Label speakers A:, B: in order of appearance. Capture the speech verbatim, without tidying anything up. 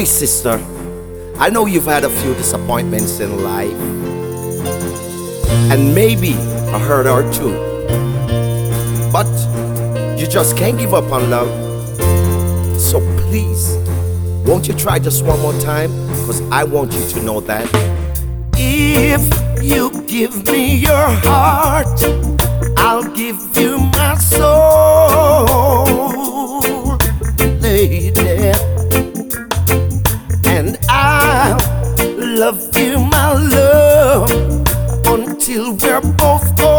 A: My sister, I know you've had a few disappointments in life, and maybe a hurt or two, but you just can't give up on love. So please, won't you try just one more time? Cause I want you to know that if you give me your heart, I'll give you my soul, lady. And I'll love you, my love, until we're both old.